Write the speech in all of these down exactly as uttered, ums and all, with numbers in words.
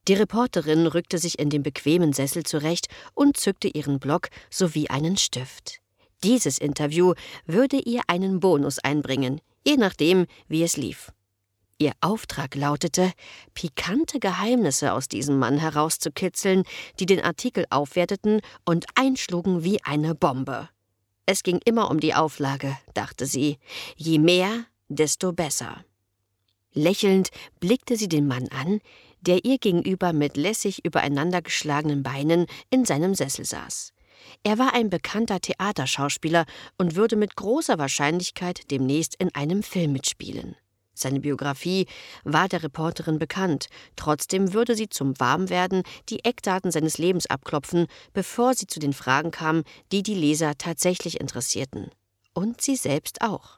Die Reporterin rückte sich in dem bequemen Sessel zurecht und zückte ihren Block sowie einen Stift. Dieses Interview würde ihr einen Bonus einbringen, je nachdem, wie es lief. Ihr Auftrag lautete, pikante Geheimnisse aus diesem Mann herauszukitzeln, die den Artikel aufwerteten und einschlugen wie eine Bombe. Es ging immer um die Auflage, dachte sie. Je mehr, desto besser. Lächelnd blickte sie den Mann an, der ihr gegenüber mit lässig übereinander geschlagenen Beinen in seinem Sessel saß. Er war ein bekannter Theaterschauspieler und würde mit großer Wahrscheinlichkeit demnächst in einem Film mitspielen. Seine Biografie war der Reporterin bekannt, trotzdem würde sie zum Warmwerden die Eckdaten seines Lebens abklopfen, bevor sie zu den Fragen kam, die die Leser tatsächlich interessierten. Und sie selbst auch.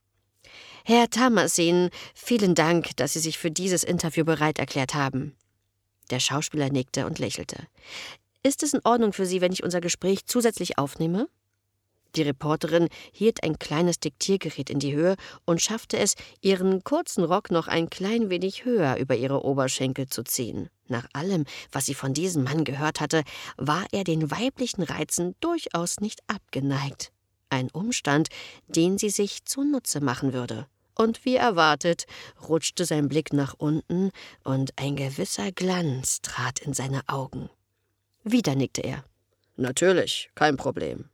»Herr Tamasin, vielen Dank, dass Sie sich für dieses Interview bereit erklärt haben.« Der Schauspieler nickte und lächelte. »Ist es in Ordnung für Sie, wenn ich unser Gespräch zusätzlich aufnehme?« Die Reporterin hielt ein kleines Diktiergerät in die Höhe und schaffte es, ihren kurzen Rock noch ein klein wenig höher über ihre Oberschenkel zu ziehen. Nach allem, was sie von diesem Mann gehört hatte, war er den weiblichen Reizen durchaus nicht abgeneigt. Ein Umstand, den sie sich zunutze machen würde. Und wie erwartet, rutschte sein Blick nach unten und ein gewisser Glanz trat in seine Augen. Wieder nickte er. »Natürlich, kein Problem.«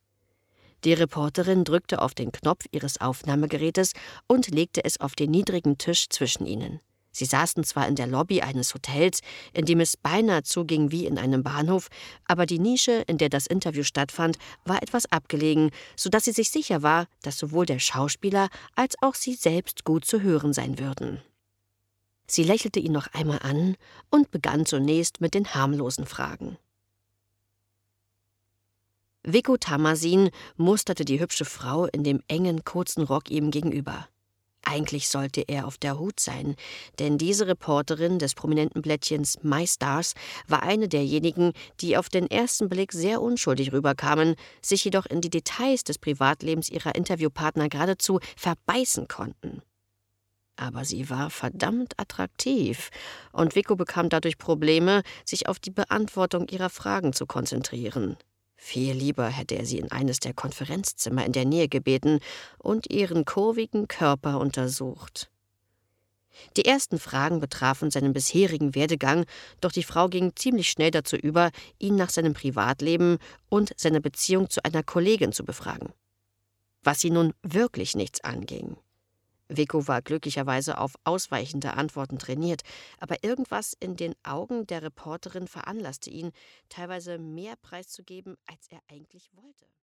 Die Reporterin drückte auf den Knopf ihres Aufnahmegerätes und legte es auf den niedrigen Tisch zwischen ihnen. Sie saßen zwar in der Lobby eines Hotels, in dem es beinahe zuging wie in einem Bahnhof, aber die Nische, in der das Interview stattfand, war etwas abgelegen, sodass sie sich sicher war, dass sowohl der Schauspieler als auch sie selbst gut zu hören sein würden. Sie lächelte ihn noch einmal an und begann zunächst mit den harmlosen Fragen. Vico Tamasin musterte die hübsche Frau in dem engen, kurzen Rock ihm gegenüber. Eigentlich sollte er auf der Hut sein, denn diese Reporterin des prominenten Blättchens MyStars war eine derjenigen, die auf den ersten Blick sehr unschuldig rüberkamen, sich jedoch in die Details des Privatlebens ihrer Interviewpartner geradezu verbeißen konnten. Aber sie war verdammt attraktiv, und Vico bekam dadurch Probleme, sich auf die Beantwortung ihrer Fragen zu konzentrieren. Viel lieber hätte er sie in eines der Konferenzzimmer in der Nähe gebeten und ihren kurvigen Körper untersucht. Die ersten Fragen betrafen seinen bisherigen Werdegang, doch die Frau ging ziemlich schnell dazu über, ihn nach seinem Privatleben und seiner Beziehung zu einer Kollegin zu befragen. Was sie nun wirklich nichts anging. Vico war glücklicherweise auf ausweichende Antworten trainiert, aber irgendwas in den Augen der Reporterin veranlasste ihn, teilweise mehr preiszugeben, als er eigentlich wollte.